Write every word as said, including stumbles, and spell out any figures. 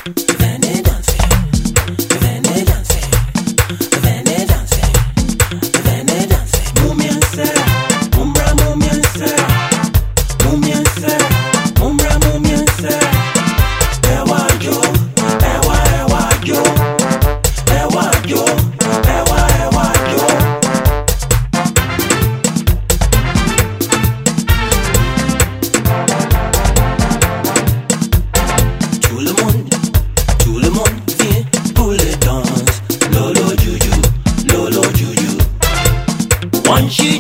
venez danser, venez danser, venez danser, venez danser. Mumiense, mumbra mumiense, mumiense, mumbra mumiense. Ewa yo, ewa ewa yo, ewa yo, ewa ewa yo. Tout le monde, tout le monde vient pour les danses. Lolo juju, lolo juju. One she